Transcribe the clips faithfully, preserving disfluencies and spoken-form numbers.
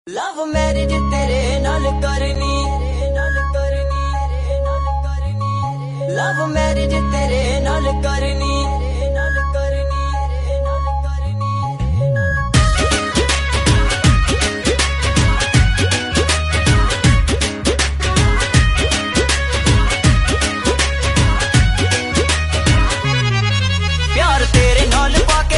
Love marriage तेरे नाल करनी, नाल करनी, नाल करनी। लव मैरिज तेरे नाल करनी, नाल करनी, नाल करनी। प्यार तेरे नाल पाके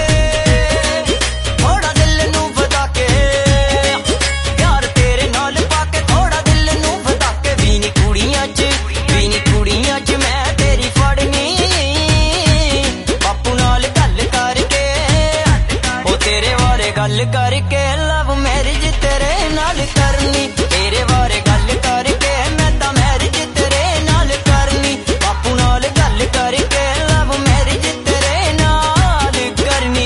गल करके लव मैरिज तेरे नाल करनी, तेरे बारे गल करके मैं तां मैरिज तेरे नाल करनी। बापू नाल गल करके लव मैरिज तेरे नाल करनी।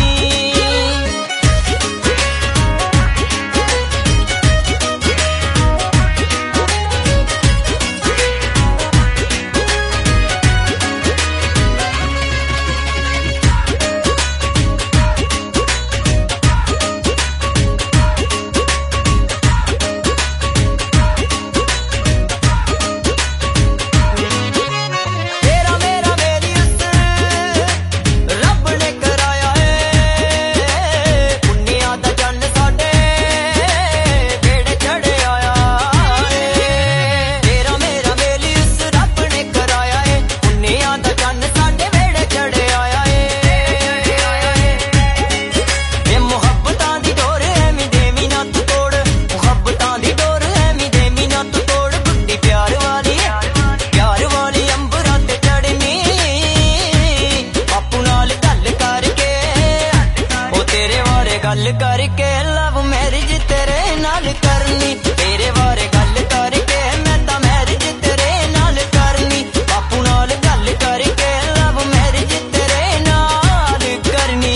गल करके लव मैरिज तेरे नाल करनी, तेरे बारे गल करके मैं तां मैरिज तेरे नाल करनी। बापू नाल गल करके लव मैरिज तेरे नाल करनी।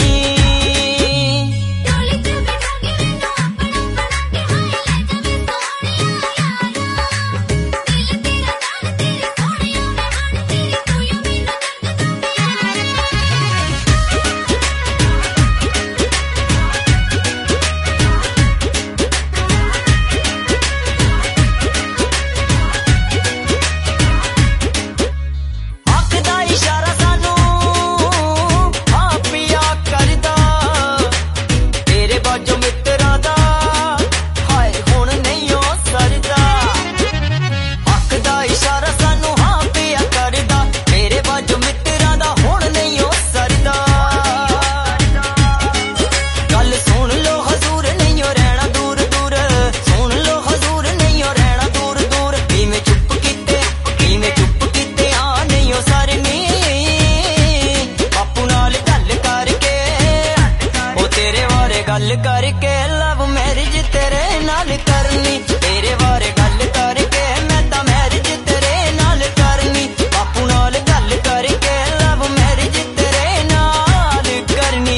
गल करके लव मैरिज तेरे नाल करनी, तेरे बारे गल करके मैं तां मैरिज तेरे नाल करनी। बापू नाल गल करके लव मैरिज तेरे नाल करनी।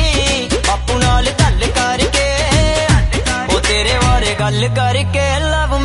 गल करके लव